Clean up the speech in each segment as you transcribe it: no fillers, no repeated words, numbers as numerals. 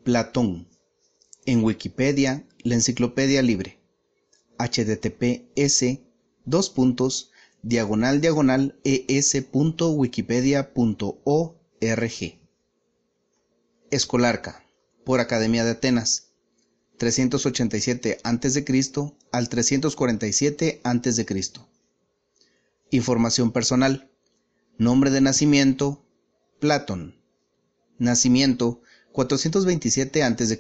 Platón. En Wikipedia, la enciclopedia libre. https://es.wikipedia.org. Escolarca, por Academia de Atenas, 387 a.C. al 347 a.C. Información personal. Nombre de nacimiento: Platón. Nacimiento: 427 a.C.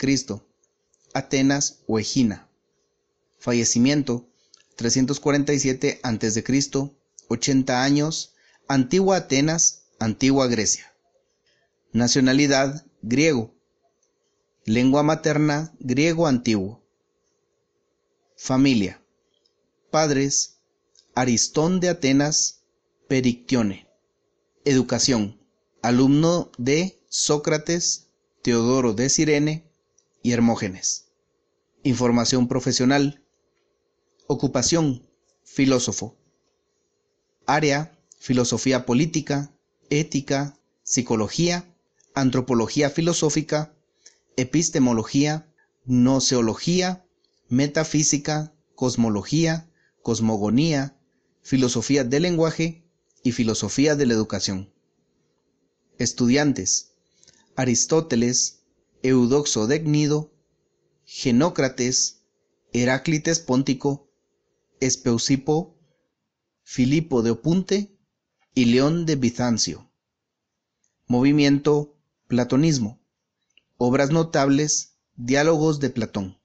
Atenas o Egina. Fallecimiento: 347 a.C. 80 años, Antigua Atenas, Antigua Grecia. Nacionalidad: griego. Lengua materna: griego antiguo. Familia: padres: Aristón de Atenas, Perictione. Educación: alumno de Sócrates, Teodoro de Cirene y Hermógenes. Información profesional. Ocupación: filósofo. Área: filosofía política, ética, psicología, antropología filosófica, epistemología, gnoseología, metafísica, cosmología, cosmogonía, filosofía del lenguaje y filosofía de la educación. Estudiantes: Aristóteles, Eudoxo de Gnido, Genócrates, Heráclites Póntico, Espeusipo, Filipo de Opunte y León de Bizancio. Movimiento: platonismo. Obras notables: Diálogos de Platón.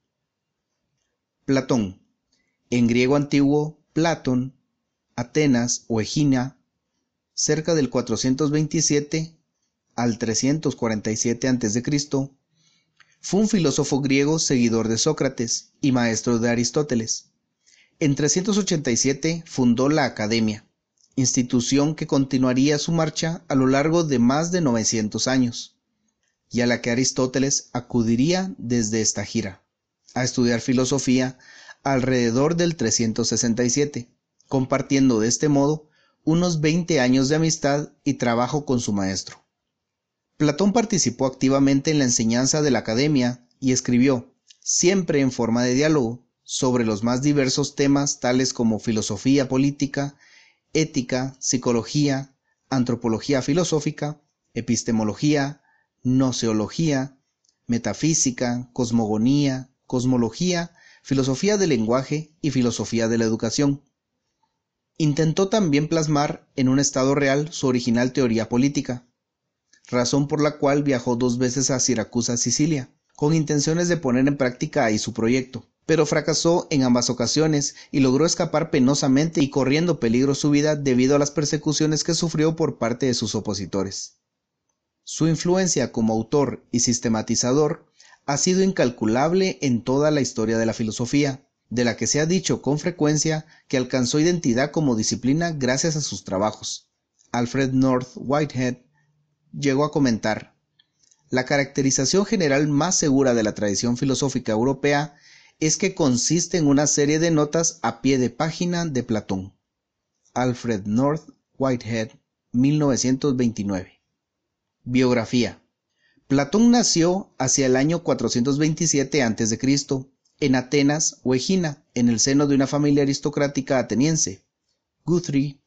Platón. En griego antiguo, Platón, Atenas o Egina, cerca del 427 al 347 a.C., fue un filósofo griego seguidor de Sócrates y maestro de Aristóteles. En 387 fundó la Academia, institución que continuaría su marcha a lo largo de más de 900 años, y a la que Aristóteles acudiría desde esta gira, a estudiar filosofía alrededor del 367, compartiendo de este modo unos 20 años de amistad y trabajo con su maestro. Platón participó activamente en la enseñanza de la Academia y escribió, siempre en forma de diálogo, sobre los más diversos temas tales como filosofía política, ética, psicología, antropología filosófica, epistemología, gnoseología, metafísica, cosmogonía, cosmología, filosofía del lenguaje y filosofía de la educación. Intentó también plasmar en un estado real su original teoría política, razón por la cual viajó 2 veces a Siracusa, Sicilia, con intenciones de poner en práctica ahí su proyecto, pero fracasó en ambas ocasiones y logró escapar penosamente y corriendo peligro su vida debido a las persecuciones que sufrió por parte de sus opositores. Su influencia como autor y sistematizador ha sido incalculable en toda la historia de la filosofía, de la que se ha dicho con frecuencia que alcanzó identidad como disciplina gracias a sus trabajos. Alfred North Whitehead llegó a comentar: la caracterización general más segura de la tradición filosófica europea es que consiste en una serie de notas a pie de página de Platón. Alfred North Whitehead, 1929. Biografía. Platón nació hacia el año 427 a.C. en Atenas o Egina, en el seno de una familia aristocrática ateniense. Guthrie,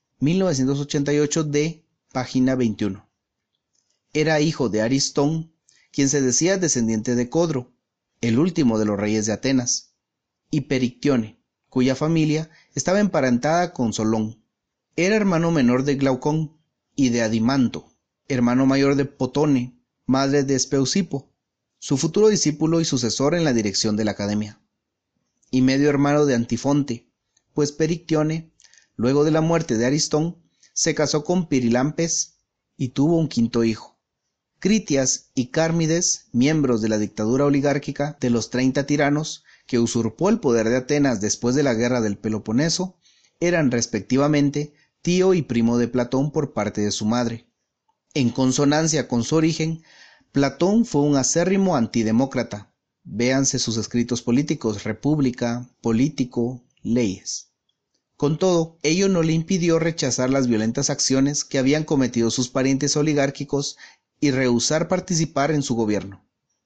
1988d, página 21. Era hijo de Aristón, quien se decía descendiente de Codro, el último de los reyes de Atenas, y Perictione, cuya familia estaba emparentada con Solón. Era hermano menor de Glaucón y de Adimanto, hermano mayor de Potone, madre de Espeusipo, su futuro discípulo y sucesor en la dirección de la Academia, y medio hermano de Antifonte, pues Perictione, luego de la muerte de Aristón, se casó con Pirilampes y tuvo un 5º hijo. Critias y Cármides, miembros de la dictadura oligárquica de los 30 tiranos, que usurpó el poder de Atenas después de la guerra del Peloponeso, eran respectivamente tío y primo de Platón por parte de su madre. En consonancia con su origen, Platón fue un acérrimo antidemócrata. Véanse sus escritos políticos: República, Político, Leyes. Con todo, ello no le impidió rechazar las violentas acciones que habían cometido sus parientes oligárquicos y rehusar participar en su gobierno.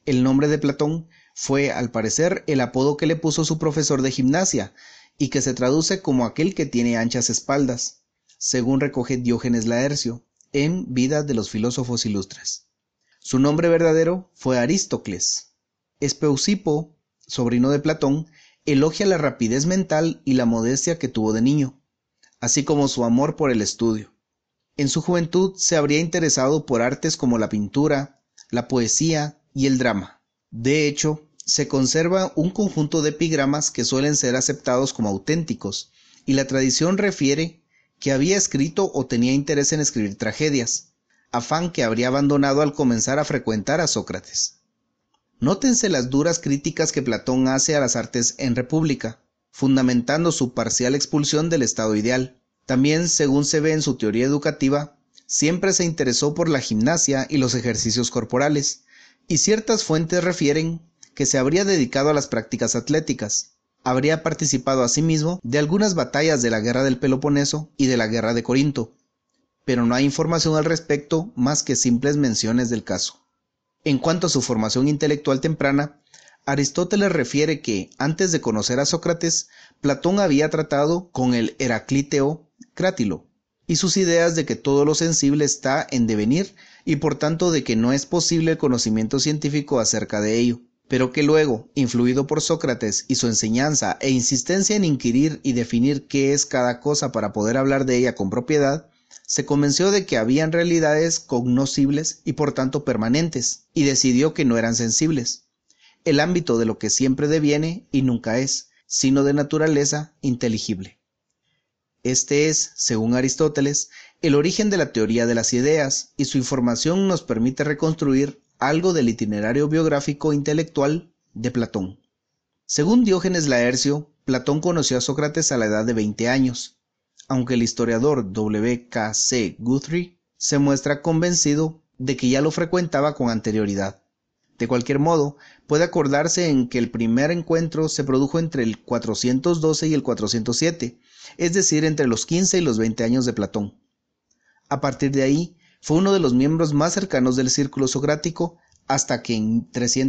El nombre de Platón fue, al parecer, el apodo que le puso su profesor de gimnasia, y que se traduce como aquel que tiene anchas espaldas, según recoge Diógenes Laercio, en Vida de los Filósofos Ilustres. Su nombre verdadero fue Aristócles. Espeusipo, sobrino de Platón, elogia la rapidez mental y la modestia que tuvo de niño, así como su amor por el estudio. En su juventud se habría interesado por artes como la pintura, la poesía y el drama. De hecho, se conserva un conjunto de epigramas que suelen ser aceptados como auténticos, y la tradición refiere que había escrito o tenía interés en escribir tragedias, afán que habría abandonado al comenzar a frecuentar a Sócrates. Nótense las duras críticas que Platón hace a las artes en República, fundamentando su parcial expulsión del estado ideal. También, según se ve en su teoría educativa, siempre se interesó por la gimnasia y los ejercicios corporales, y ciertas fuentes refieren que se habría dedicado a las prácticas atléticas. Habría participado asimismo de algunas batallas de la guerra del Peloponeso y de la guerra de Corinto, pero no hay información al respecto más que simples menciones del caso. En cuanto a su formación intelectual temprana, Aristóteles refiere que, antes de conocer a Sócrates, Platón había tratado con el Heraclíteo Crátilo, y sus ideas de que todo lo sensible está en devenir y por tanto de que no es posible el conocimiento científico acerca de ello, pero que luego, influido por Sócrates y su enseñanza e insistencia en inquirir y definir qué es cada cosa para poder hablar de ella con propiedad, se convenció de que habían realidades cognoscibles y por tanto permanentes, y decidió que no eran sensibles, el ámbito de lo que siempre deviene y nunca es, sino de naturaleza inteligible. Este es, según Aristóteles, el origen de la teoría de las ideas, y su información nos permite reconstruir algo del itinerario biográfico intelectual de Platón. Según Diógenes Laercio, Platón conoció a Sócrates a la edad de 20 años, aunque el historiador W. K. C. Guthrie se muestra convencido de que ya lo frecuentaba con anterioridad. De cualquier modo, puede acordarse en que el primer encuentro se produjo entre el 412 y el 407, es decir, entre los 15 y los 20 años de Platón. A partir de ahí, fue uno de los miembros más cercanos del círculo socrático, hasta que en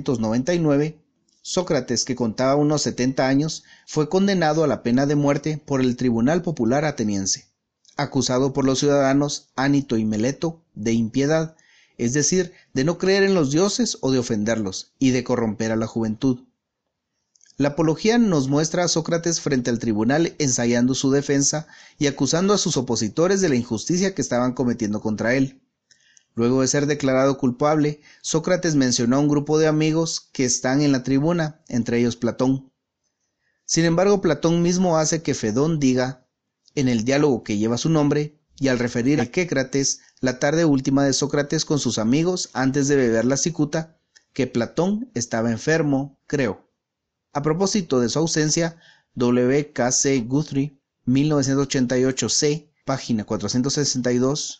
399, Sócrates, que contaba unos 70 años, fue condenado a la pena de muerte por el Tribunal Popular Ateniense, acusado por los ciudadanos Ánito y Meleto de impiedad, es decir, de no creer en los dioses o de ofenderlos, y de corromper a la juventud. La Apología nos muestra a Sócrates frente al tribunal ensayando su defensa y acusando a sus opositores de la injusticia que estaban cometiendo contra él. Luego de ser declarado culpable, Sócrates mencionó a un grupo de amigos que están en la tribuna, entre ellos Platón. Sin embargo, Platón mismo hace que Fedón diga, en el diálogo que lleva su nombre, y al referir a Quécrates, la tarde última de Sócrates con sus amigos antes de beber la cicuta, que Platón estaba enfermo, creo. A propósito de su ausencia, W. K. C. Guthrie, 1988 C, página 462,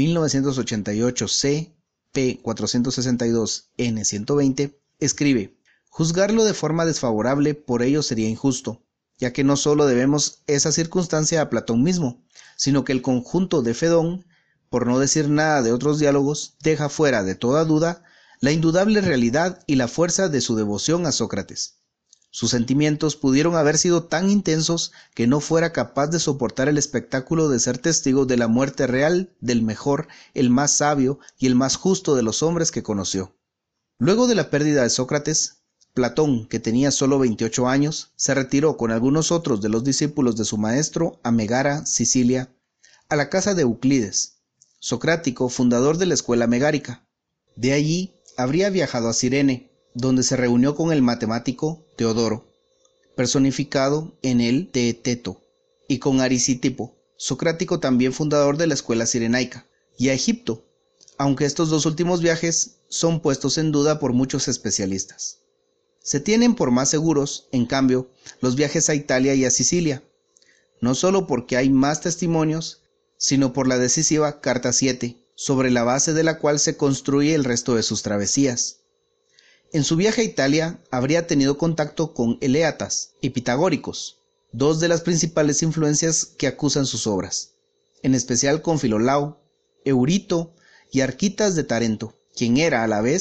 1988 C, p. 462, n. 120, escribe: juzgarlo de forma desfavorable por ello sería injusto, ya que no solo debemos esa circunstancia a Platón mismo, sino que el conjunto de Fedón, por no decir nada de otros diálogos, deja fuera de toda duda la indudable realidad y la fuerza de su devoción a Sócrates. Sus sentimientos pudieron haber sido tan intensos que no fuera capaz de soportar el espectáculo de ser testigo de la muerte real del mejor, el más sabio y el más justo de los hombres que conoció. Luego de la pérdida de Sócrates, Platón, que tenía solo 28 años, se retiró con algunos otros de los discípulos de su maestro a Megara, Sicilia, a la casa de Euclides, socrático, fundador de la escuela megárica. De allí habría viajado a Cirene, donde se reunió con el matemático Teodoro, personificado en el Teeteto, y con Arisitipo, socrático también fundador de la escuela cirenaica, y a Egipto, aunque estos dos últimos viajes son puestos en duda por muchos especialistas. Se tienen por más seguros, en cambio, los viajes a Italia y a Sicilia, no solo porque hay más testimonios, sino por la decisiva Carta 7, sobre la base de la cual se construye el resto de sus travesías. En su viaje a Italia habría tenido contacto con eleatas y pitagóricos, dos de las principales influencias que acusan sus obras, en especial con Filolao, Eurito y Arquitas de Tarento, quien era a la vez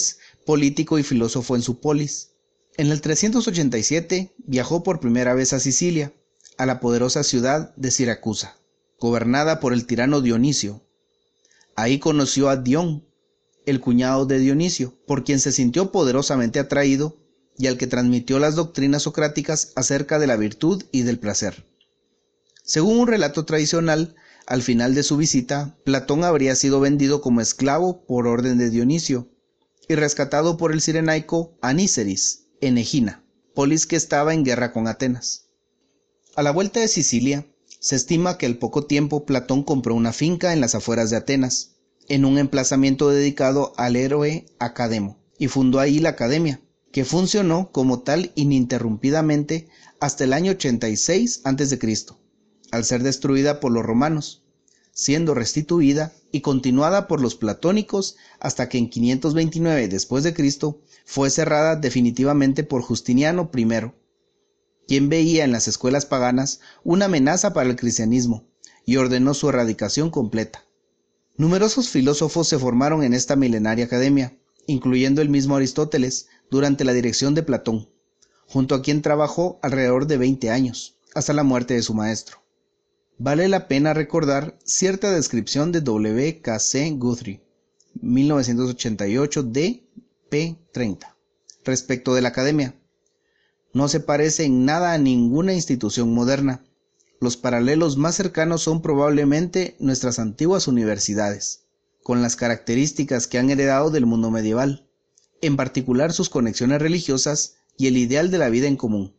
político y filósofo en su polis. En el 387 viajó por primera vez a Sicilia, a la poderosa ciudad de Siracusa, gobernada por el tirano Dionisio. Ahí conoció a Dión, el cuñado de Dionisio, por quien se sintió poderosamente atraído y al que transmitió las doctrinas socráticas acerca de la virtud y del placer. Según un relato tradicional, al final de su visita, Platón habría sido vendido como esclavo por orden de Dionisio y rescatado por el cirenaico Aníceris en Egina, polis que estaba en guerra con Atenas. A la vuelta de Sicilia, se estima que al poco tiempo Platón compró una finca en las afueras de Atenas, en un emplazamiento dedicado al héroe Academo, y fundó ahí la academia, que funcionó como tal ininterrumpidamente hasta el año 86 a.C., al ser destruida por los romanos, siendo restituida y continuada por los platónicos hasta que en 529 después de Cristo fue cerrada definitivamente por Justiniano I, quien veía en las escuelas paganas una amenaza para el cristianismo y ordenó su erradicación completa. Numerosos filósofos se formaron en esta milenaria academia, incluyendo el mismo Aristóteles, durante la dirección de Platón, junto a quien trabajó alrededor de 20 años, hasta la muerte de su maestro. Vale la pena recordar cierta descripción de W. K. C. Guthrie, 1988 d. p. 30, respecto de la academia. No se parece en nada a ninguna institución moderna. Los paralelos más cercanos son probablemente nuestras antiguas universidades, con las características que han heredado del mundo medieval, en particular sus conexiones religiosas y el ideal de la vida en común.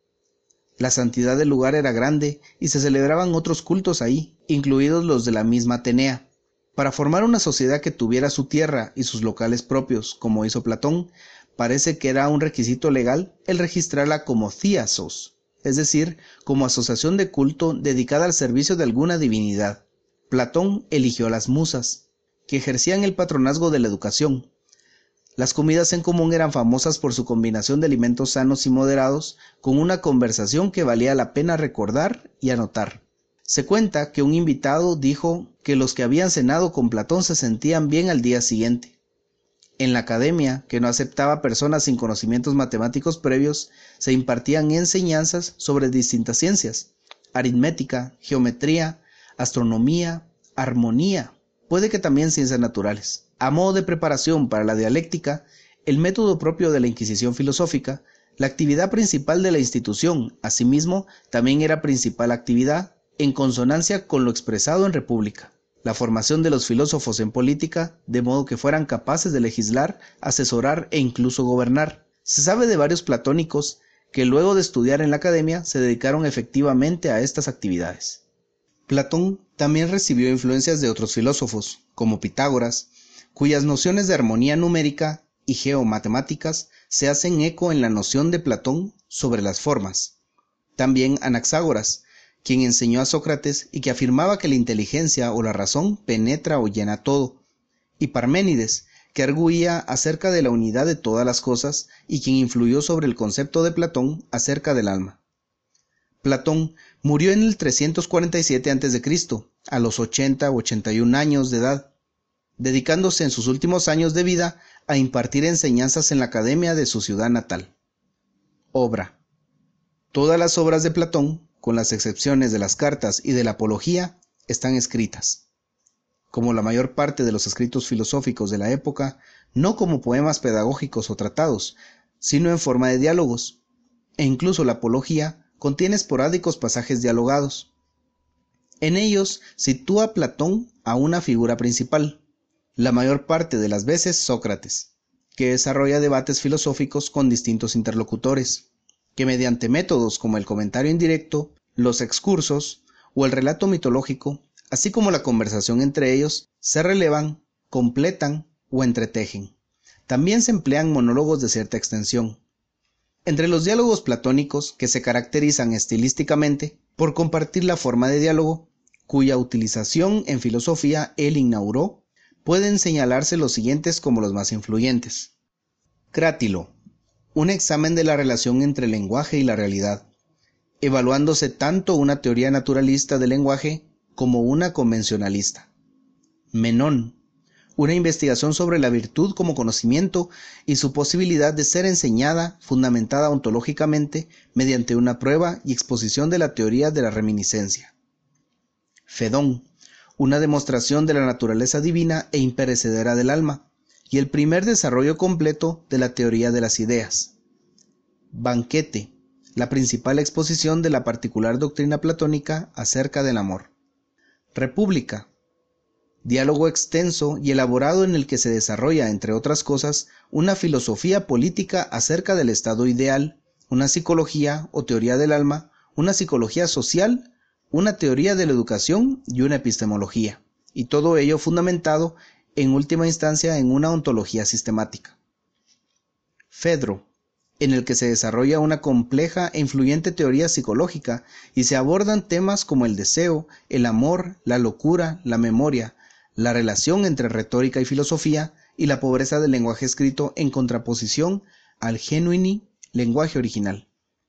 La santidad del lugar era grande y se celebraban otros cultos ahí, incluidos los de la misma Atenea. Para formar una sociedad que tuviera su tierra y sus locales propios, como hizo Platón, parece que era un requisito legal el registrarla como thíasos, es decir, como asociación de culto dedicada al servicio de alguna divinidad. Platón eligió a las musas, que ejercían el patronazgo de la educación. Las comidas en común eran famosas por su combinación de alimentos sanos y moderados con una conversación que valía la pena recordar y anotar. Se cuenta que un invitado dijo que los que habían cenado con Platón se sentían bien al día siguiente. En la academia, que no aceptaba personas sin conocimientos matemáticos previos, se impartían enseñanzas sobre distintas ciencias: aritmética, geometría, astronomía, armonía, puede que también ciencias naturales. A modo de preparación para la dialéctica, el método propio de la Inquisición filosófica, la actividad principal de la institución, asimismo, también era principal actividad, en consonancia con lo expresado en República, la formación de los filósofos en política, de modo que fueran capaces de legislar, asesorar e incluso gobernar. Se sabe de varios platónicos que luego de estudiar en la academia se dedicaron efectivamente a estas actividades. Platón también recibió influencias de otros filósofos, como Pitágoras, cuyas nociones de armonía numérica y geomatemáticas se hacen eco en la noción de Platón sobre las formas. También Anaxágoras, quien enseñó a Sócrates y que afirmaba que la inteligencia o la razón penetra o llena todo, y Parménides, que arguía acerca de la unidad de todas las cosas y quien influyó sobre el concepto de Platón acerca del alma. Platón murió en el 347 a.C., a los 80 o 81 años de edad, dedicándose en sus últimos años de vida a impartir enseñanzas en la academia de su ciudad natal. Obra. Todas las obras de Platón, con las excepciones de las cartas y de la apología, están escritas, como la mayor parte de los escritos filosóficos de la época, no como poemas pedagógicos o tratados, sino en forma de diálogos, e incluso la apología contiene esporádicos pasajes dialogados. En ellos sitúa a Platón a una figura principal, la mayor parte de las veces Sócrates, que desarrolla debates filosóficos con distintos interlocutores, que mediante métodos como el comentario indirecto, los excursos o el relato mitológico, así como la conversación entre ellos, se relevan, completan o entretejen. También se emplean monólogos de cierta extensión. Entre los diálogos platónicos, que se caracterizan estilísticamente por compartir la forma de diálogo, cuya utilización en filosofía él inauguró, pueden señalarse los siguientes como los más influyentes. Crátilo, un examen de la relación entre el lenguaje y la realidad, evaluándose tanto una teoría naturalista del lenguaje como una convencionalista. Menón, una investigación sobre la virtud como conocimiento y su posibilidad de ser enseñada, fundamentada ontológicamente, mediante una prueba y exposición de la teoría de la reminiscencia. Fedón, una demostración de la naturaleza divina e imperecedera del alma, y el primer desarrollo completo de la teoría de las ideas. Banquete, la principal exposición de la particular doctrina platónica acerca del amor. República, diálogo extenso y elaborado en el que se desarrolla, entre otras cosas, una filosofía política acerca del estado ideal, una psicología o teoría del alma, una psicología social, una teoría de la educación y una epistemología, y todo ello fundamentado en última instancia en una ontología sistemática. Fedro, en el que se desarrolla una compleja e influyente teoría psicológica y se abordan temas como el deseo, el amor, la locura, la memoria, la relación entre retórica y filosofía y la pobreza del lenguaje escrito en contraposición al genuini lenguaje original.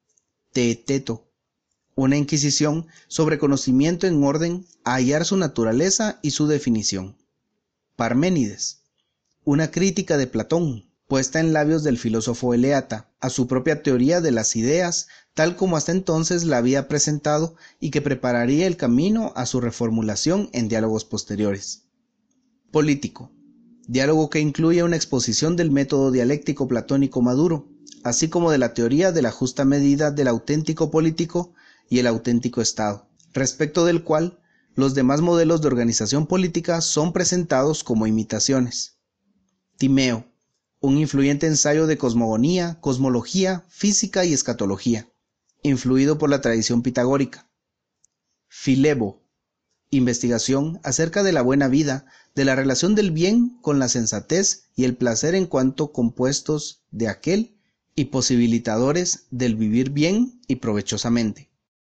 Teeteto, una inquisición sobre conocimiento en orden a hallar su naturaleza y su definición. Parménides, una crítica de Platón, puesta en labios del filósofo eleata, a su propia teoría de las ideas, tal como hasta entonces la había presentado y que prepararía el camino a su reformulación en diálogos posteriores. Político, diálogo que incluye una exposición del método dialéctico platónico maduro, así como de la teoría de la justa medida del auténtico político y el auténtico Estado, respecto del cual los demás modelos de organización política son presentados como imitaciones. Timeo, un influyente ensayo de cosmogonía, cosmología, física y escatología, influido por la tradición pitagórica. Filebo, investigación acerca de la buena vida, de la relación del bien con la sensatez y el placer en cuanto compuestos de aquel y posibilitadores del vivir bien y provechosamente.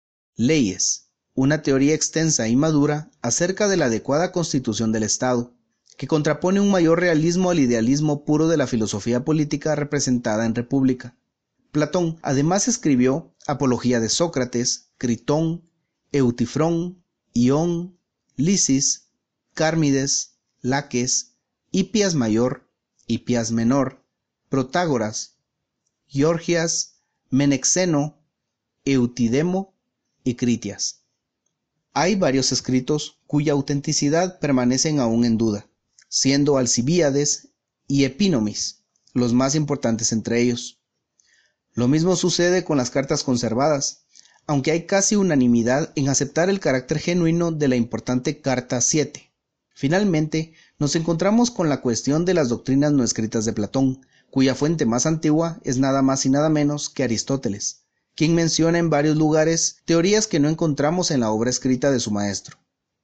Leyes, una teoría extensa y madura acerca de la adecuada constitución del Estado, que contrapone un mayor realismo al idealismo puro de la filosofía política representada en República. Platón además escribió Apología de Sócrates, Critón, Eutifrón, Ión, Lisis, Cármides, Laques, Hipias Mayor, Hipias Menor, Protágoras, Giorgias, Menexeno, Eutidemo y Critias. Hay varios escritos cuya autenticidad permanecen aún en duda, siendo Alcibíades y Epínomis los más importantes entre ellos. Lo mismo sucede con las cartas conservadas, aunque hay casi unanimidad en aceptar el carácter genuino de la importante Carta 7. Finalmente, nos encontramos con la cuestión de las doctrinas no escritas de Platón, cuya fuente más antigua es nada más y nada menos que Aristóteles, quien menciona en varios lugares teorías que no encontramos en la obra escrita de su maestro.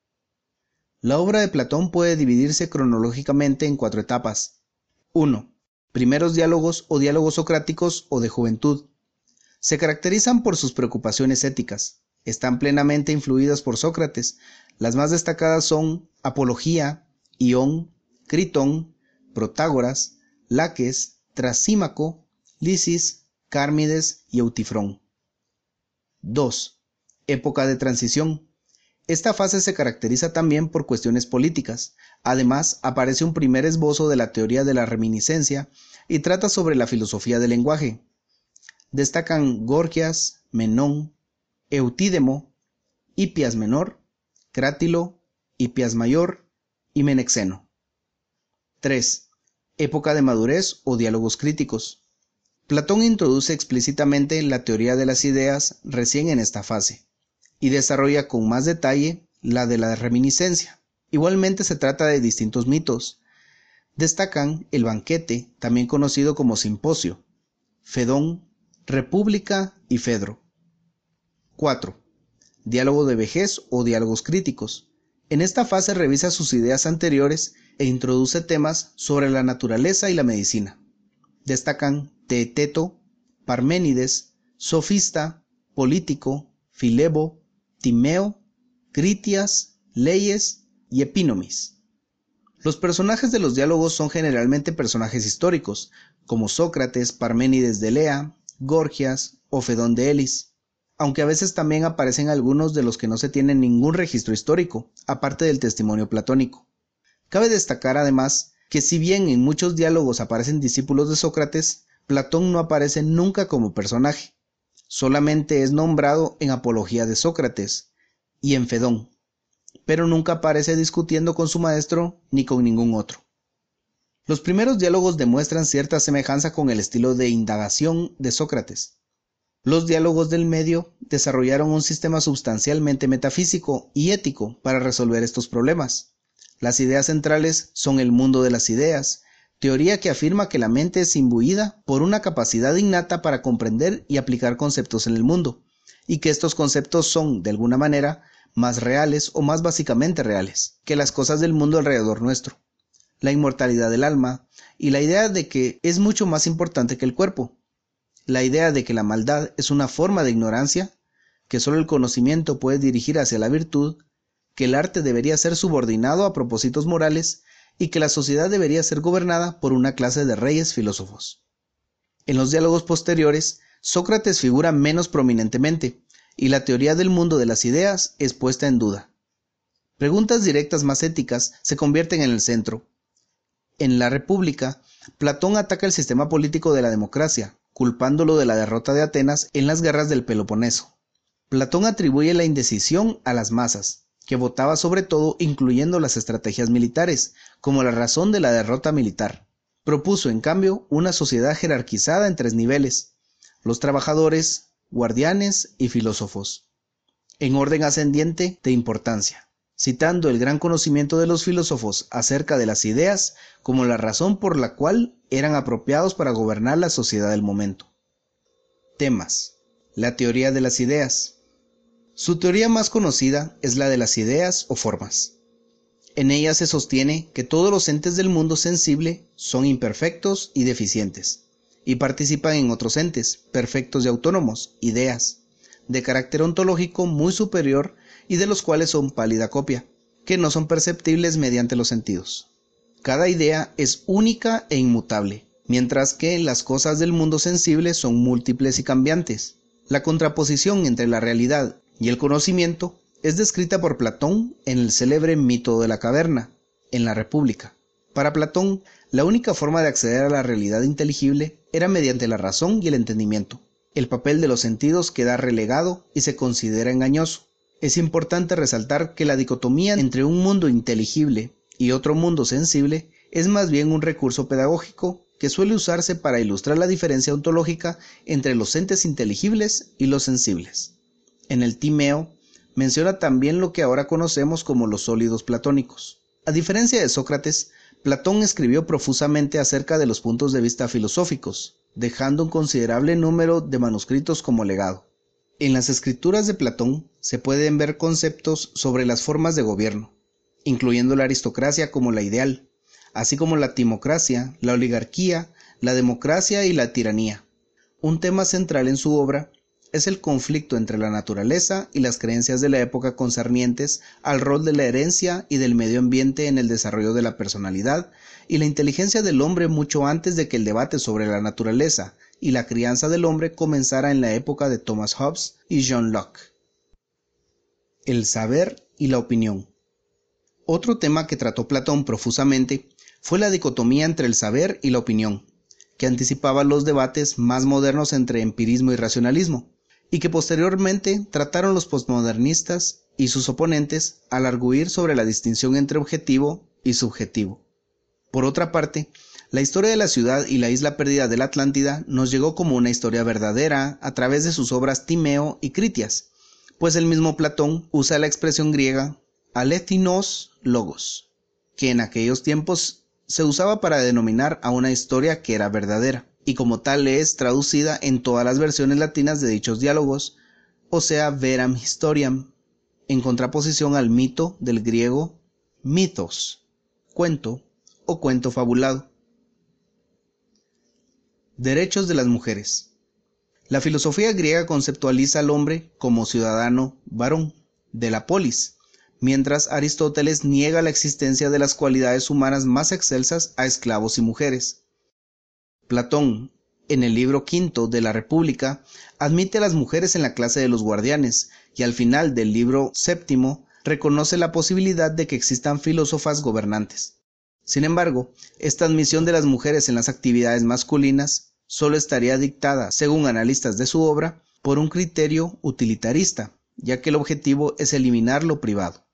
La obra de Platón puede dividirse cronológicamente en 4 etapas. 1. Primeros diálogos o diálogos socráticos o de juventud. Se caracterizan por sus preocupaciones éticas. Están plenamente influidas por Sócrates. Las más destacadas son Apología, Ión, Critón, Protágoras, Laques, Trasímaco, Lisis, Cármides y Eutifrón. 2. Época de transición. Esta fase se caracteriza también por cuestiones políticas. Además, aparece un primer esbozo de la teoría de la reminiscencia y trata sobre la filosofía del lenguaje. Destacan Gorgias, Menón, Eutídemo, Hipias Menor, Crátilo, Hipias Mayor y Menexeno. 3. Época de madurez o diálogos críticos. Platón introduce explícitamente la teoría de las ideas recién en esta fase, y desarrolla con más detalle la de la reminiscencia. Igualmente se trata de distintos mitos. Destacan el banquete, también conocido como simposio, Fedón, República y Fedro. 4. Diálogo de vejez o diálogos críticos. En esta fase revisa sus ideas anteriores e introduce temas sobre la naturaleza y la medicina. Destacan Teeteto, Parménides, Sofista, Político, Filebo, Timeo, Critias, Leyes y Epínomis. Los personajes de los diálogos son generalmente personajes históricos, como Sócrates, Parménides de Elea, Gorgias o Fedón de Elis, aunque a veces también aparecen algunos de los que no se tiene ningún registro histórico, aparte del testimonio platónico. Cabe destacar además que si bien en muchos diálogos aparecen discípulos de Sócrates, Platón no aparece nunca como personaje, solamente es nombrado en Apología de Sócrates y en Fedón, pero nunca aparece discutiendo con su maestro ni con ningún otro. Los primeros diálogos demuestran cierta semejanza con el estilo de indagación de Sócrates. Los diálogos del medio desarrollaron un sistema sustancialmente metafísico y ético para resolver estos problemas. Las ideas centrales son el mundo de las ideas, teoría que afirma que la mente es imbuida por una capacidad innata para comprender y aplicar conceptos en el mundo, y que estos conceptos son, de alguna manera, más reales o más básicamente reales que las cosas del mundo alrededor nuestro. La inmortalidad del alma y la idea de que es mucho más importante que el cuerpo. La idea de que la maldad es una forma de ignorancia, que solo el conocimiento puede dirigir hacia la virtud, que el arte debería ser subordinado a propósitos morales y que la sociedad debería ser gobernada por una clase de reyes filósofos. En los diálogos posteriores, Sócrates figura menos prominentemente, y la teoría del mundo de las ideas es puesta en duda. Preguntas directas más éticas se convierten en el centro. En la República, Platón ataca el sistema político de la democracia, culpándolo de la derrota de Atenas en las guerras del Peloponeso. Platón atribuye la indecisión a las masas, que votaba sobre todo incluyendo las estrategias militares, como la razón de la derrota militar. Propuso, en cambio, una sociedad jerarquizada en 3 niveles: los trabajadores, guardianes y filósofos, en orden ascendiente de importancia, citando el gran conocimiento de los filósofos acerca de las ideas como la razón por la cual eran apropiados para gobernar la sociedad del momento. Temas: la teoría de las ideas. Su teoría más conocida es la de las ideas o formas. En ella se sostiene que todos los entes del mundo sensible son imperfectos y deficientes, y participan en otros entes, perfectos y autónomos, ideas, de carácter ontológico muy superior y de los cuales son pálida copia, que no son perceptibles mediante los sentidos. Cada idea es única e inmutable, mientras que las cosas del mundo sensible son múltiples y cambiantes. La contraposición entre la realidad y el conocimiento es descrita por Platón en el célebre mito de la caverna, en la República. Para Platón, la única forma de acceder a la realidad inteligible era mediante la razón y el entendimiento. El papel de los sentidos queda relegado y se considera engañoso. Es importante resaltar que la dicotomía entre un mundo inteligible y otro mundo sensible es más bien un recurso pedagógico que suele usarse para ilustrar la diferencia ontológica entre los entes inteligibles y los sensibles. En el Timeo menciona también lo que ahora conocemos como los sólidos platónicos. A diferencia de Sócrates, Platón escribió profusamente acerca de los puntos de vista filosóficos, dejando un considerable número de manuscritos como legado. En las escrituras de Platón se pueden ver conceptos sobre las formas de gobierno, incluyendo la aristocracia como la ideal, así como la timocracia, la oligarquía, la democracia y la tiranía. Un tema central en su obra es el conflicto entre la naturaleza y las creencias de la época concernientes al rol de la herencia y del medio ambiente en el desarrollo de la personalidad y la inteligencia del hombre mucho antes de que el debate sobre la naturaleza y la crianza del hombre comenzara en la época de Thomas Hobbes y John Locke. El saber y la opinión. Otro tema que trató Platón profusamente fue la dicotomía entre el saber y la opinión, que anticipaba los debates más modernos entre empirismo y racionalismo, y que posteriormente trataron los postmodernistas y sus oponentes al arguir sobre la distinción entre objetivo y subjetivo. Por otra parte, la historia de la ciudad y la isla perdida de la Atlántida nos llegó como una historia verdadera a través de sus obras Timeo y Critias, pues el mismo Platón usa la expresión griega alethinos logos, que en aquellos tiempos se usaba para denominar a una historia que era verdadera, y como tal es traducida en todas las versiones latinas de dichos diálogos, o sea, veram historiam, en contraposición al mito del griego mitos, cuento o cuento fabulado. Derechos de las mujeres. La filosofía griega conceptualiza al hombre como ciudadano varón de la polis, mientras Aristóteles niega la existencia de las cualidades humanas más excelsas a esclavos y mujeres. Platón, en el libro V de la República, admite a las mujeres en la clase de los guardianes, y al final del libro VII reconoce la posibilidad de que existan filósofas gobernantes. Sin embargo, esta admisión de las mujeres en las actividades masculinas solo estaría dictada, según analistas de su obra, por un criterio utilitarista, ya que el objetivo es eliminar lo privado.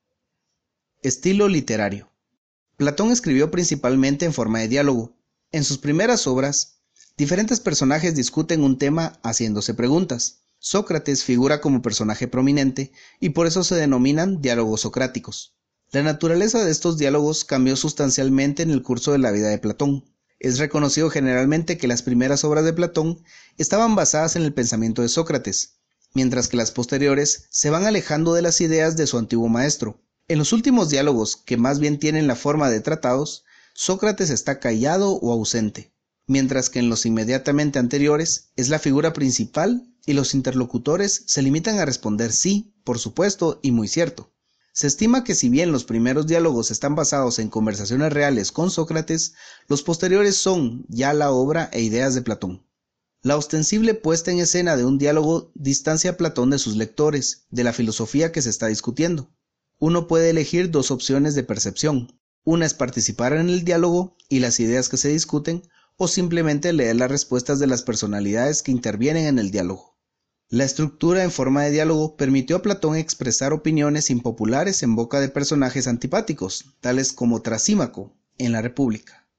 Estilo literario. Platón escribió principalmente en forma de diálogo. En sus primeras obras, diferentes personajes discuten un tema haciéndose preguntas. Sócrates figura como personaje prominente y por eso se denominan diálogos socráticos. La naturaleza de estos diálogos cambió sustancialmente en el curso de la vida de Platón. Es reconocido generalmente que las primeras obras de Platón estaban basadas en el pensamiento de Sócrates, mientras que las posteriores se van alejando de las ideas de su antiguo maestro. En los últimos diálogos, que más bien tienen la forma de tratados, Sócrates está callado o ausente, mientras que en los inmediatamente anteriores es la figura principal y los interlocutores se limitan a responder sí, por supuesto y muy cierto. Se estima que si bien los primeros diálogos están basados en conversaciones reales con Sócrates, los posteriores son ya la obra e ideas de Platón. La ostensible puesta en escena de un diálogo distancia a Platón de sus lectores, de la filosofía que se está discutiendo. Uno puede elegir dos opciones de percepción. Una es participar en el diálogo y las ideas que se discuten, o simplemente leer las respuestas de las personalidades que intervienen en el diálogo. La estructura en forma de diálogo permitió a Platón expresar opiniones impopulares en boca de personajes antipáticos, tales como Trasímaco, en la República.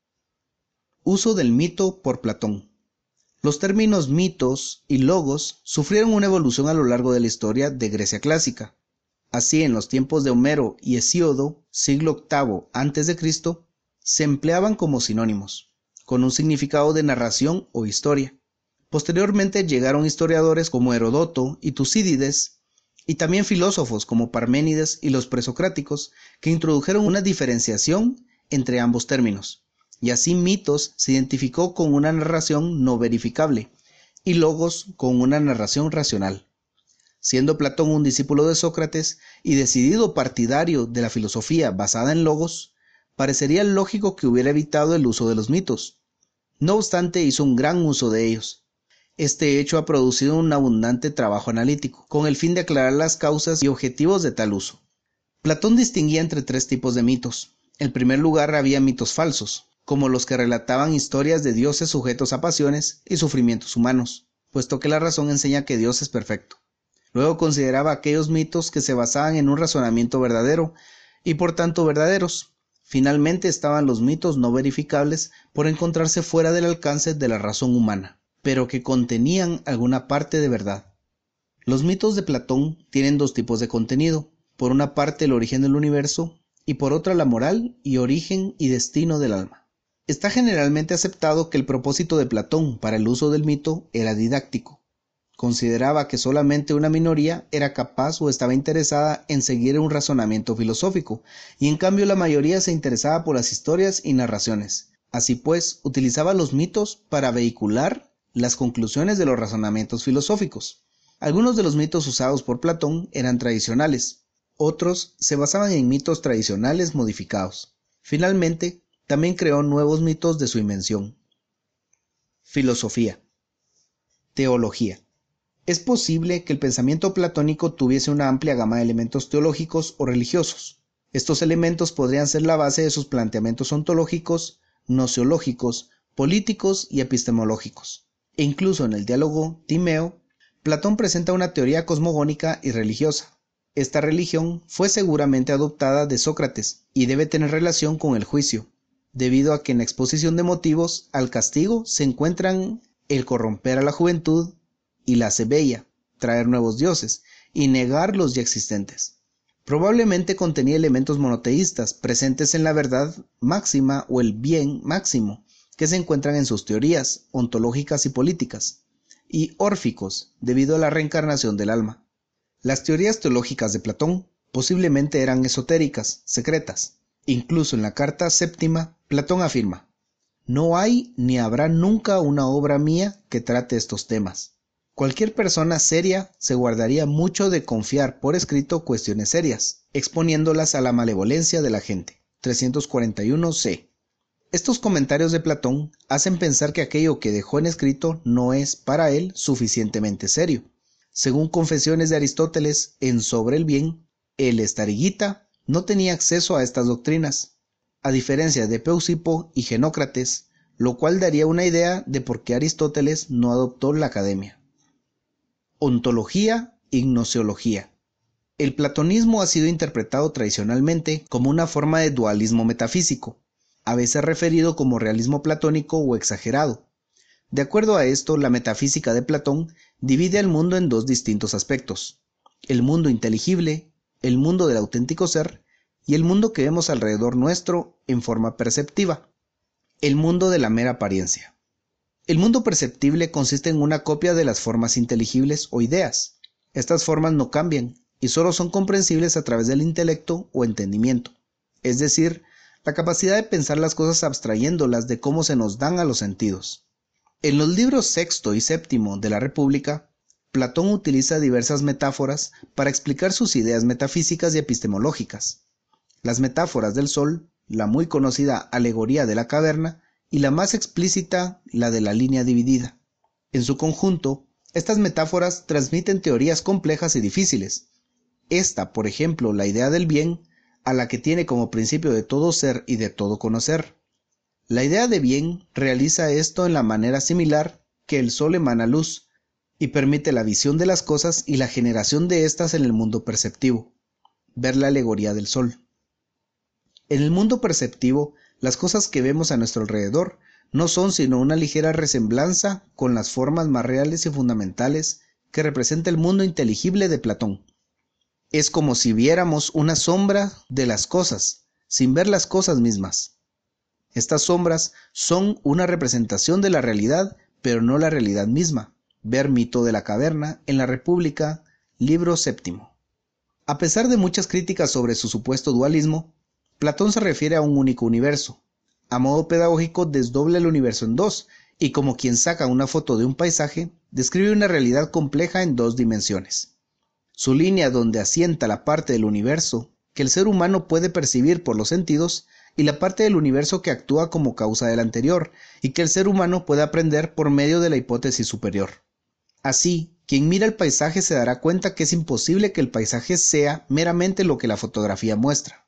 Uso del mito por Platón. Los términos mitos y logos sufrieron una evolución a lo largo de la historia de Grecia clásica. Así, en los tiempos de Homero y Hesíodo, siglo VIII a.C., se empleaban como sinónimos, con un significado de narración o historia. Posteriormente llegaron historiadores como Heródoto y Tucídides, y también filósofos como Parménides y los presocráticos, que introdujeron una diferenciación entre ambos términos, y así mitos se identificó con una narración no verificable, y logos con una narración racional. Siendo Platón un discípulo de Sócrates y decidido partidario de la filosofía basada en logos, parecería lógico que hubiera evitado el uso de los mitos. No obstante, hizo un gran uso de ellos. Este hecho ha producido un abundante trabajo analítico, con el fin de aclarar las causas y objetivos de tal uso. Platón distinguía entre tres tipos de mitos. En primer lugar, había mitos falsos, como los que relataban historias de dioses sujetos a pasiones y sufrimientos humanos, puesto que la razón enseña que Dios es perfecto. Luego consideraba aquellos mitos que se basaban en un razonamiento verdadero y por tanto verdaderos. Finalmente estaban los mitos no verificables por encontrarse fuera del alcance de la razón humana, pero que contenían alguna parte de verdad. Los mitos de Platón tienen dos tipos de contenido, por una parte el origen del universo y por otra la moral y origen y destino del alma. Está generalmente aceptado que el propósito de Platón para el uso del mito era didáctico. Consideraba que solamente una minoría era capaz o estaba interesada en seguir un razonamiento filosófico, y en cambio la mayoría se interesaba por las historias y narraciones. Así pues, utilizaba los mitos para vehicular las conclusiones de los razonamientos filosóficos. Algunos de los mitos usados por Platón eran tradicionales, otros se basaban en mitos tradicionales modificados. Finalmente, también creó nuevos mitos de su invención. Filosofía. Teología. Es posible que el pensamiento platónico tuviese una amplia gama de elementos teológicos o religiosos. Estos elementos podrían ser la base de sus planteamientos ontológicos, gnoseológicos, políticos y epistemológicos. E incluso en el diálogo Timeo, Platón presenta una teoría cosmogónica y religiosa. Esta religión fue seguramente adoptada de Sócrates y debe tener relación con el juicio, debido a que en la exposición de motivos al castigo se encuentran el corromper a la juventud y la hace bella, traer nuevos dioses y negar los ya existentes. Probablemente contenía elementos monoteístas presentes en la verdad máxima o el bien máximo, que se encuentran en sus teorías ontológicas y políticas, y órficos, debido a la reencarnación del alma. Las teorías teológicas de Platón posiblemente eran esotéricas, secretas. Incluso en la carta séptima, Platón afirma: «No hay ni habrá nunca una obra mía que trate estos temas». Cualquier persona seria se guardaría mucho de confiar por escrito cuestiones serias, exponiéndolas a la malevolencia de la gente. 341c. Estos comentarios de Platón hacen pensar que aquello que dejó en escrito no es, para él, suficientemente serio. Según Confesiones de Aristóteles en Sobre el Bien, el Estariguita no tenía acceso a estas doctrinas. a diferencia de Peusipo y Genócrates, lo cual daría una idea de por qué Aristóteles no adoptó la academia. Ontología y gnoseología. El platonismo ha sido interpretado tradicionalmente como una forma de dualismo metafísico, a veces referido como realismo platónico o exagerado. De acuerdo a esto, la metafísica de Platón divide al mundo en dos distintos aspectos: el mundo inteligible, el mundo del auténtico ser, y el mundo que vemos alrededor nuestro en forma perceptiva, el mundo de la mera apariencia. El mundo perceptible consiste en una copia de las formas inteligibles o ideas. Estas formas no cambian y solo son comprensibles a través del intelecto o entendimiento, es decir, la capacidad de pensar las cosas abstrayéndolas de cómo se nos dan a los sentidos. En los libros sexto y séptimo de la República, Platón utiliza diversas metáforas para explicar sus ideas metafísicas y epistemológicas. Las metáforas del sol, la muy conocida alegoría de la caverna, y la más explícita, la de la línea dividida. En su conjunto, estas metáforas transmiten teorías complejas y difíciles. Esta, por ejemplo, la idea del bien, a la que tiene como principio de todo ser y de todo conocer. La idea de bien realiza esto en la manera similar que el sol emana luz, y permite la visión de las cosas y la generación de éstas en el mundo perceptivo. Ver la alegoría del sol. En el mundo perceptivo, las cosas que vemos a nuestro alrededor no son sino una ligera resemblanza con las formas más reales y fundamentales que representa el mundo inteligible de Platón. Es como si viéramos una sombra de las cosas, sin ver las cosas mismas. Estas sombras son una representación de la realidad, pero no la realidad misma. Ver Mito de la Caverna en la República, libro séptimo. A pesar de muchas críticas sobre su supuesto dualismo, Platón se refiere a un único universo. A modo pedagógico desdobla el universo en dos, y como quien saca una foto de un paisaje, describe una realidad compleja en dos dimensiones. Su línea donde asienta la parte del universo que el ser humano puede percibir por los sentidos y la parte del universo que actúa como causa del anterior y que el ser humano puede aprender por medio de la hipótesis superior. Así, quien mira el paisaje se dará cuenta que es imposible que el paisaje sea meramente lo que la fotografía muestra.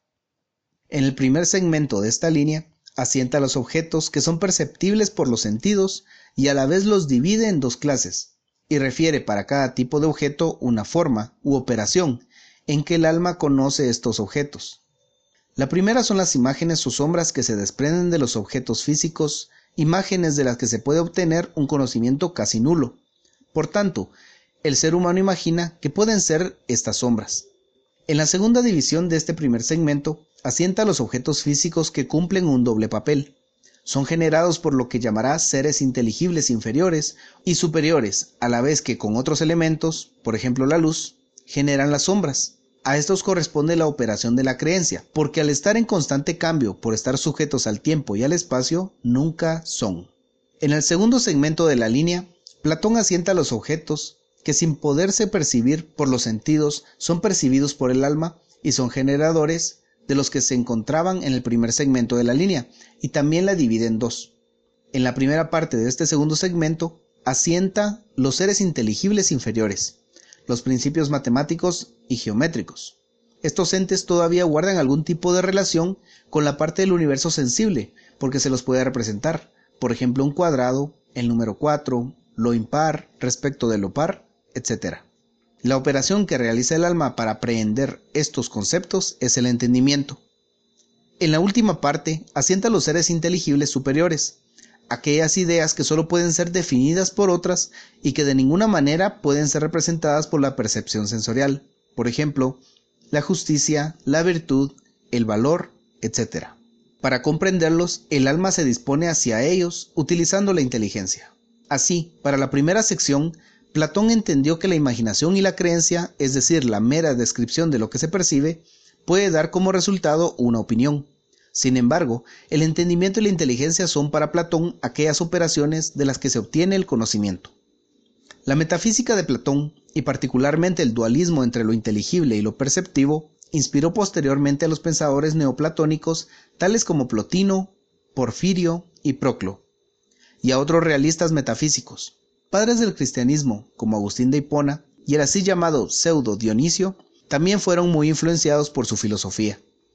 En el primer segmento de esta línea, asienta los objetos que son perceptibles por los sentidos y a la vez los divide en dos clases, y refiere para cada tipo de objeto una forma u operación en que el alma conoce estos objetos. La primera son las imágenes o sombras que se desprenden de los objetos físicos, imágenes de las que se puede obtener un conocimiento casi nulo. Por tanto, el ser humano imagina que pueden ser estas sombras. En la segunda división de este primer segmento, asienta los objetos físicos que cumplen un doble papel. Son generados por lo que llamará seres inteligibles inferiores y superiores, a la vez que con otros elementos, por ejemplo la luz, generan las sombras. A estos corresponde la operación de la creencia, porque al estar en constante cambio por estar sujetos al tiempo y al espacio, nunca son. En el segundo segmento de la línea, Platón asienta los objetos que sin poderse percibir por los sentidos son percibidos por el alma y son generadores de los que se encontraban en el primer segmento de la línea, y también la divide en dos. En la primera parte de este segundo segmento, asienta los seres inteligibles inferiores, los principios matemáticos y geométricos. Estos entes todavía guardan algún tipo de relación con la parte del universo sensible, porque se los puede representar, por ejemplo un cuadrado, el número 4, lo impar respecto de lo par, etc. La operación que realiza el alma para aprehender estos conceptos es el entendimiento. En la última parte, asienta los seres inteligibles superiores, aquellas ideas que solo pueden ser definidas por otras y que de ninguna manera pueden ser representadas por la percepción sensorial, por ejemplo, la justicia, la virtud, el valor, etc. Para comprenderlos, el alma se dispone hacia ellos utilizando la inteligencia. Así, para la primera sección, Platón entendió que la imaginación y la creencia, es decir, la mera descripción de lo que se percibe, puede dar como resultado una opinión. Sin embargo, el entendimiento y la inteligencia son para Platón aquellas operaciones de las que se obtiene el conocimiento. La metafísica de Platón, y particularmente el dualismo entre lo inteligible y lo perceptivo, inspiró posteriormente a los pensadores neoplatónicos tales como Plotino, Porfirio y Proclo, y a otros realistas metafísicos. Padres del cristianismo, como Agustín de Hipona y el así llamado pseudo Dionisio, también fueron muy influenciados por su filosofía.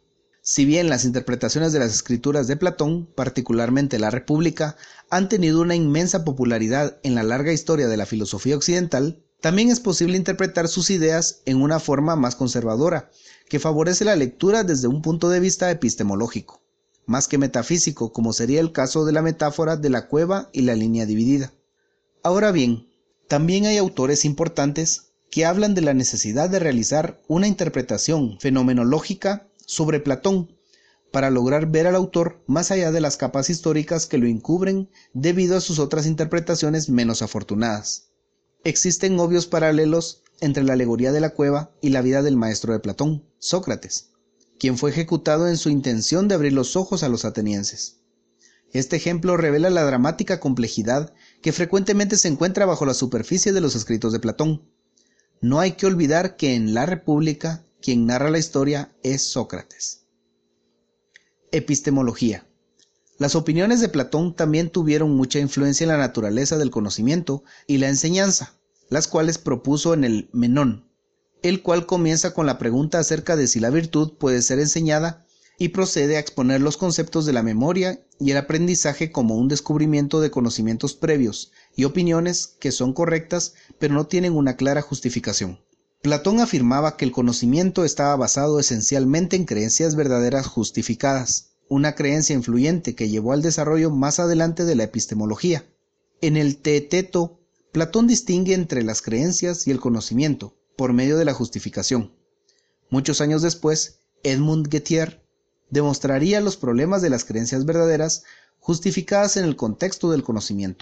Si bien las interpretaciones de las escrituras de Platón, particularmente la República, han tenido una inmensa popularidad en la larga historia de la filosofía occidental, también es posible interpretar sus ideas en una forma más conservadora, que favorece la lectura desde un punto de vista epistemológico, más que metafísico, como sería el caso de la metáfora de la cueva y la línea dividida. Ahora bien, también hay autores importantes que hablan de la necesidad de realizar una interpretación fenomenológica sobre Platón para lograr ver al autor más allá de las capas históricas que lo encubren debido a sus otras interpretaciones menos afortunadas. Existen obvios paralelos entre la alegoría de la cueva y la vida del maestro de Platón, Sócrates, quien fue ejecutado en su intención de abrir los ojos a los atenienses. Este ejemplo revela la dramática complejidad que frecuentemente se encuentra bajo la superficie de los escritos de Platón. No hay que olvidar que en la República quien narra la historia es Sócrates. Epistemología. Las opiniones de Platón también tuvieron mucha influencia en la naturaleza del conocimiento y la enseñanza, las cuales propuso en el Menón, el cual comienza con la pregunta acerca de si la virtud puede ser enseñada y procede a exponer los conceptos de la memoria y el aprendizaje como un descubrimiento de conocimientos previos y opiniones que son correctas pero no tienen una clara justificación. Platón afirmaba que el conocimiento estaba basado esencialmente en creencias verdaderas justificadas, una creencia influyente que llevó al desarrollo más adelante de la epistemología. En el Teeteto, Platón distingue entre las creencias y el conocimiento, por medio de la justificación. Muchos años después, Edmund Gettier demostraría los problemas de las creencias verdaderas justificadas en el contexto del conocimiento.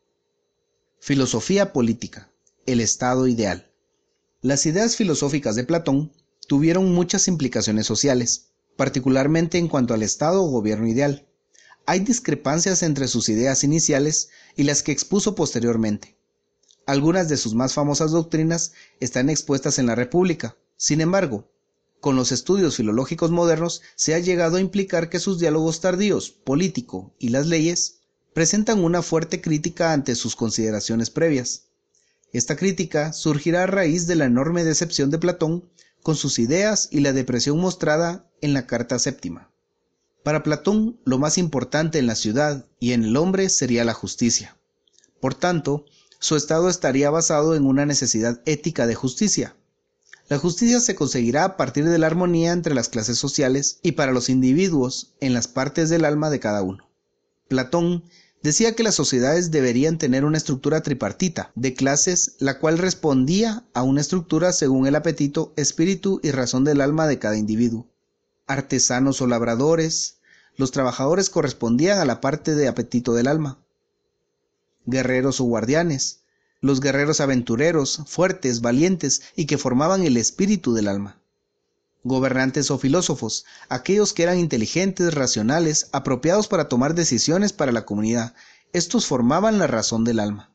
Filosofía política, el estado ideal. Las ideas filosóficas de Platón tuvieron muchas implicaciones sociales, particularmente en cuanto al estado o gobierno ideal. Hay discrepancias entre sus ideas iniciales y las que expuso posteriormente. Algunas de sus más famosas doctrinas están expuestas en la República. Sin embargo, con los estudios filológicos modernos se ha llegado a implicar que sus diálogos tardíos, político y las leyes, presentan una fuerte crítica ante sus consideraciones previas. Esta crítica surgirá a raíz de la enorme decepción de Platón con sus ideas y la depresión mostrada en la Carta Séptima. Para Platón, lo más importante en la ciudad y en el hombre sería la justicia. Por tanto, su estado estaría basado en una necesidad ética de justicia. La justicia se conseguirá a partir de la armonía entre las clases sociales y para los individuos en las partes del alma de cada uno. Platón decía que las sociedades deberían tener una estructura tripartita de clases, la cual respondía a una estructura según el apetito, espíritu y razón del alma de cada individuo. Artesanos o labradores, los trabajadores correspondían a la parte de apetito del alma. Guerreros o guardianes, los guerreros aventureros, fuertes, valientes y que formaban el espíritu del alma. Gobernantes o filósofos, aquellos que eran inteligentes, racionales, apropiados para tomar decisiones para la comunidad. Estos formaban la razón del alma.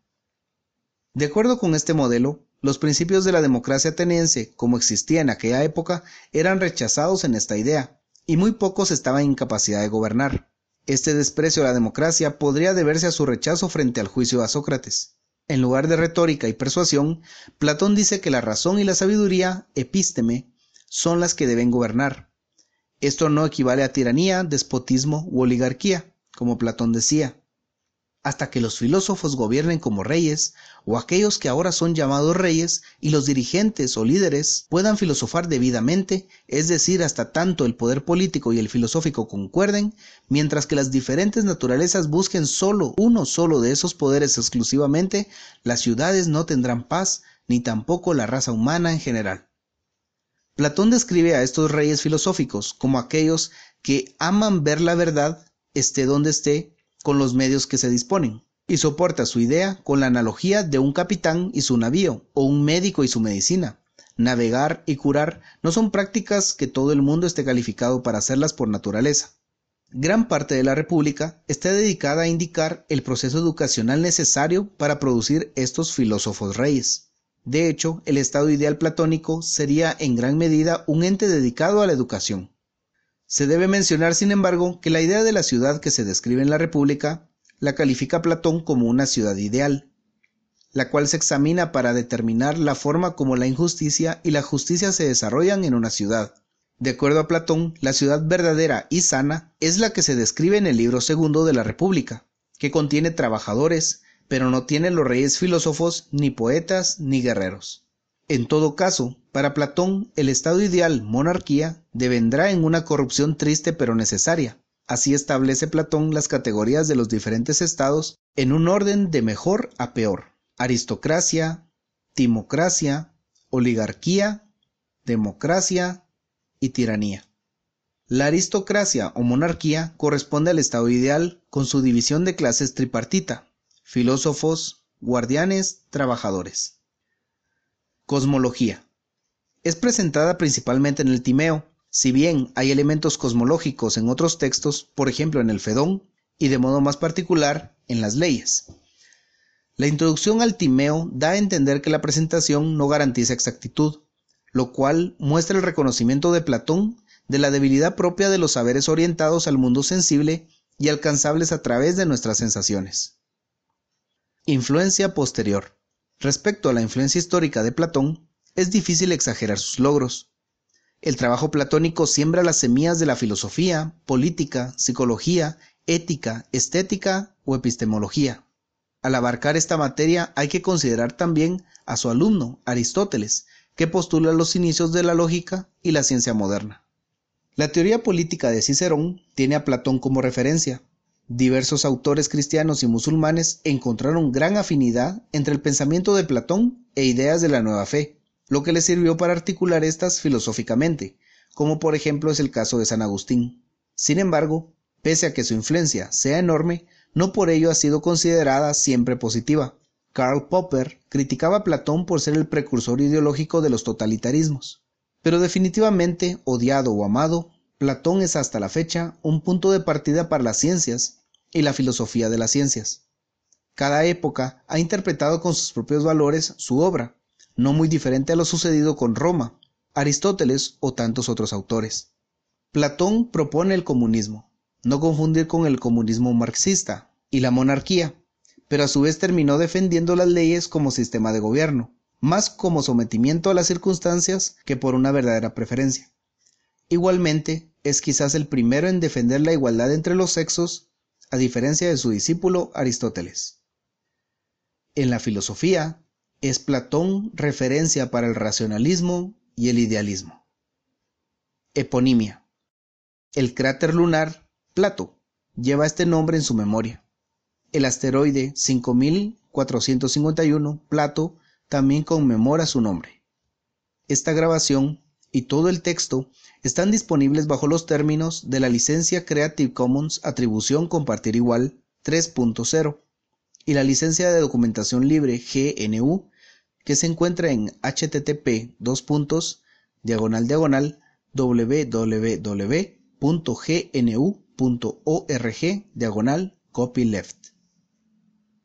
De acuerdo con este modelo, los principios de la democracia ateniense, como existía en aquella época, eran rechazados en esta idea, y muy pocos estaban en capacidad de gobernar. Este desprecio a la democracia podría deberse a su rechazo frente al juicio a Sócrates. En lugar de retórica y persuasión, Platón dice que la razón y la sabiduría, epísteme, son las que deben gobernar. Esto no equivale a tiranía, despotismo u oligarquía, como Platón decía. Hasta que los filósofos gobiernen como reyes, o aquellos que ahora son llamados reyes, y los dirigentes o líderes puedan filosofar debidamente, es decir, hasta tanto el poder político y el filosófico concuerden, mientras que las diferentes naturalezas busquen uno solo de esos poderes exclusivamente, las ciudades no tendrán paz, ni tampoco la raza humana en general. Platón describe a estos reyes filosóficos como aquellos que aman ver la verdad, esté donde esté, con los medios que se disponen, y soporta su idea con la analogía de un capitán y su navío, o un médico y su medicina. Navegar y curar no son prácticas que todo el mundo esté calificado para hacerlas por naturaleza. Gran parte de la República está dedicada a indicar el proceso educacional necesario para producir estos filósofos reyes. De hecho, el estado ideal platónico sería en gran medida un ente dedicado a la educación. Se debe mencionar, sin embargo, que la idea de la ciudad que se describe en la República la califica Platón como una ciudad ideal, la cual se examina para determinar la forma como la injusticia y la justicia se desarrollan en una ciudad. De acuerdo a Platón, la ciudad verdadera y sana es la que se describe en el libro segundo de la República, que contiene trabajadores, pero no tiene los reyes filósofos, ni poetas, ni guerreros. En todo caso, para Platón, el estado ideal, monarquía, devendrá en una corrupción triste pero necesaria. Así establece Platón las categorías de los diferentes estados en un orden de mejor a peor: aristocracia, timocracia, oligarquía, democracia y tiranía. La aristocracia o monarquía corresponde al estado ideal con su división de clases tripartita: filósofos, guardianes, trabajadores. Cosmología. Es presentada principalmente en el Timeo, si bien hay elementos cosmológicos en otros textos, por ejemplo en el Fedón, y de modo más particular en las leyes. La introducción al Timeo da a entender que la presentación no garantiza exactitud, lo cual muestra el reconocimiento de Platón de la debilidad propia de los saberes orientados al mundo sensible y alcanzables a través de nuestras sensaciones. Influencia posterior. Respecto a la influencia histórica de Platón, es difícil exagerar sus logros. El trabajo platónico siembra las semillas de la filosofía, política, psicología, ética, estética o epistemología. Al abarcar esta materia hay que considerar también a su alumno, Aristóteles, que postula los inicios de la lógica y la ciencia moderna. La teoría política de Cicerón tiene a Platón como referencia. Diversos autores cristianos y musulmanes encontraron gran afinidad entre el pensamiento de Platón e ideas de la nueva fe, lo que les sirvió para articular estas filosóficamente, como por ejemplo es el caso de San Agustín. Sin embargo, pese a que su influencia sea enorme, no por ello ha sido considerada siempre positiva. Karl Popper criticaba a Platón por ser el precursor ideológico de los totalitarismos. Pero definitivamente, odiado o amado, Platón es hasta la fecha un punto de partida para las ciencias y la filosofía de las ciencias. Cada época ha interpretado con sus propios valores su obra, no muy diferente a lo sucedido con Roma, Aristóteles o tantos otros autores. Platón propone el comunismo, no confundir con el comunismo marxista, y la monarquía, pero a su vez terminó defendiendo las leyes como sistema de gobierno, más como sometimiento a las circunstancias que por una verdadera preferencia. Igualmente, es quizás el primero en defender la igualdad entre los sexos, a diferencia de su discípulo Aristóteles. En la filosofía, es Platón referencia para el racionalismo y el idealismo. Eponimia. El cráter lunar Plato lleva este nombre en su memoria. El asteroide 5451 Plato también conmemora su nombre. Esta grabación y todo el texto están disponibles bajo los términos de la licencia Creative Commons Atribución Compartir Igual 3.0 y la licencia de documentación libre GNU, que se encuentra en http://www.gnu.org/copyleft.